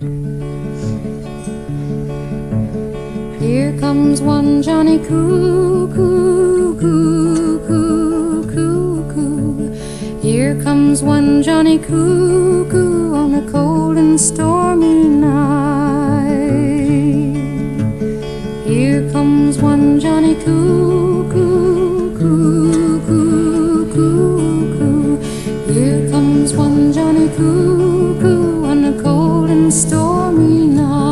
Here comes one Johnny Cuckoo, coo, coo, coo, coo. Here comes one Johnny Cuckoo on a cold and stormy night. Here comes one Johnny Cuckoo, coo, coo, coo, coo. Here comes one Johnny Cuckoo on a cold and stormy night.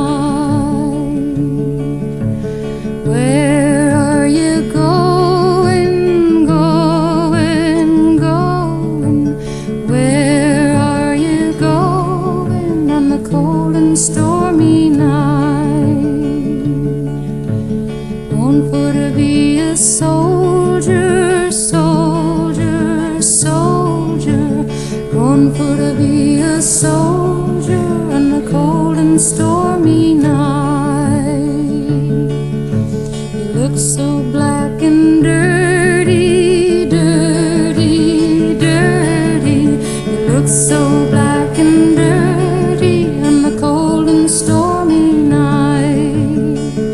Where are you going, going, going? Where are you going on the cold and stormy night? Going for to be a soldier, soldier, soldier. Going for to be a soldier on the cold and stormy night. Look so black and dirty, dirty, dirty. You look so black and dirty on the cold and stormy night.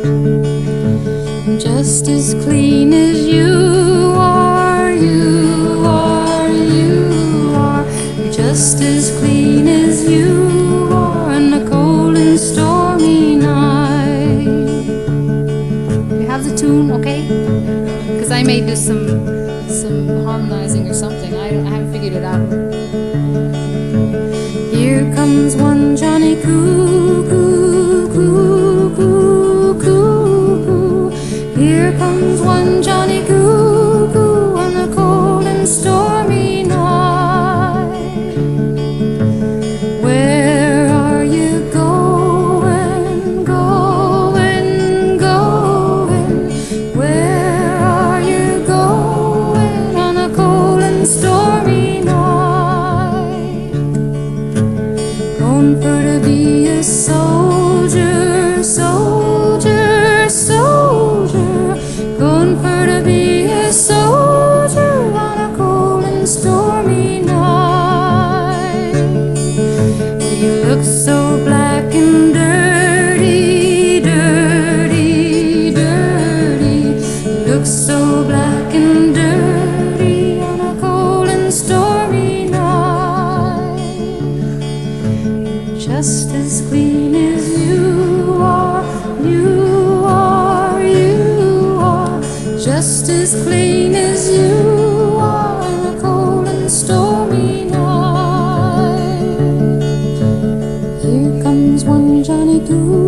Just as clean as you are, you are, you are. Just as clean as you are on the cold and stormy night. You have the tune, okay? Because I may do some harmonizing or something. I haven't figured it out. Here comes one Johnny Cuckoo, coo, coo, coo, coo. Here comes one Johnny Cuckoo on a cold and stormy night. Where are you going, going, going? Where are you going on a cold and stormy night? Going for to be a soldier, soldier, soldier. Going for to be a soldier on a cold and stormy night. You look so black and dirty, dirty, dirty. You look so black and dirty on a cold and stormy night. Just as clean as you are, you are, you are. Just as clean as you are on a cold and stormy night. Here comes one Johnny Cuckoo.